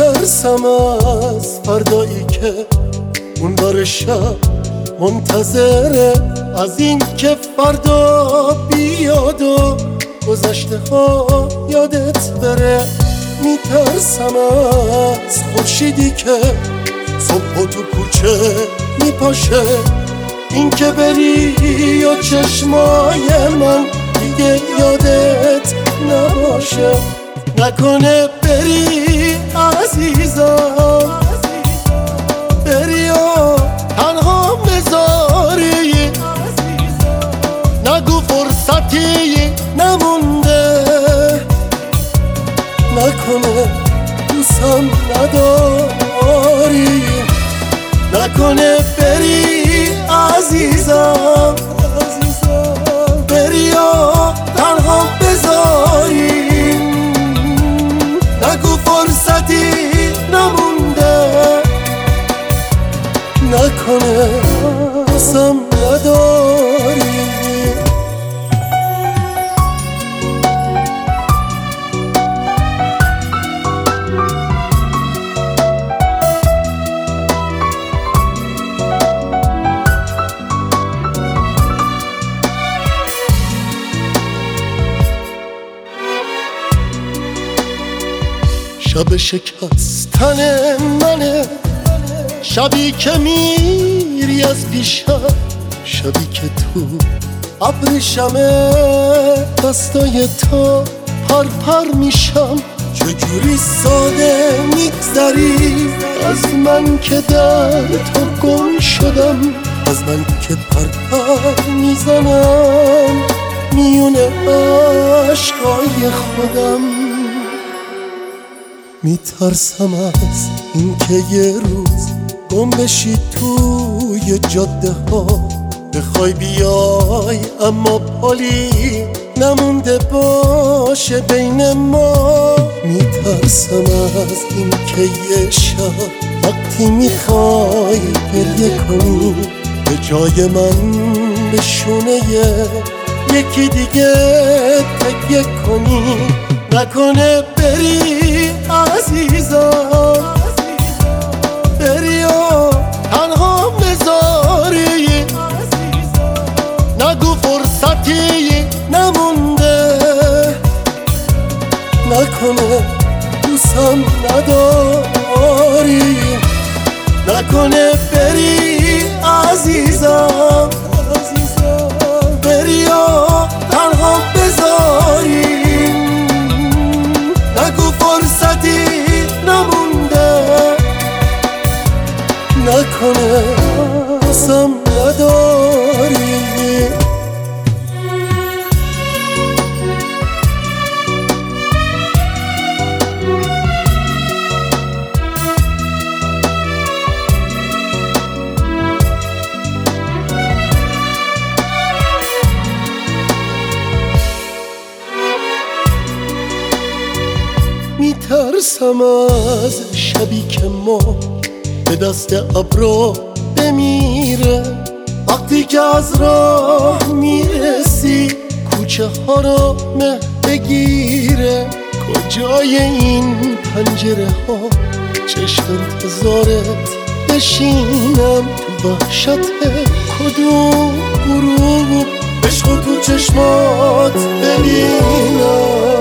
میترسم از فردایی که اون بار شب منتظره، از این که فردا بیاد و گذشته ها یادت بره. میترسم از خورشیدی که صبح تو کوچه میپاشه، این که بری یا چشمای من دیگه یادت نباشه. نکنه بری عزیزم، بری و تنها بذاری، نگو فرصتی نمونده، نکنه دوستم نداری، نکنه بری عزیزم، بری و تنها بذاری، نگو فرصتی نمونده، نکنه دوستم نداری. شب شکستن منه، شبی که میری از پیشم، شبی که تو ابریشمه دستای تو پر پر میشم. چجوری ساده میگذری از من که در تو گم شدم، از من که پر پر میزنم میونه عشقای خودم. میترسم از این که یه روز گم بشی توی جاده ها، بخوای بیای اما پالی نمونده باشه بین ما. میترسم از این که یه شب وقتی میخوای گریه کنی، به جای من به شونه یکی دیگه تکیه کنی. نکنه بری عزیزم، بری و تنها بذاری، نگو فرصتی نمونده، نکنه دوستم نداری، نکنه بری عزیزم، بری و تنها بذاری، نگو فرصتی نمونده، نکنه دوستم نداری. میترسم از شبی که ما به دست ابرا بمیره، وقتی که از راه میرسی کوچه ها رو مه بگیره. کجای این پنجره ها چشم انتظارت بشینم، تو وحشت کدوم غروب عشق تو چشمات ببینم.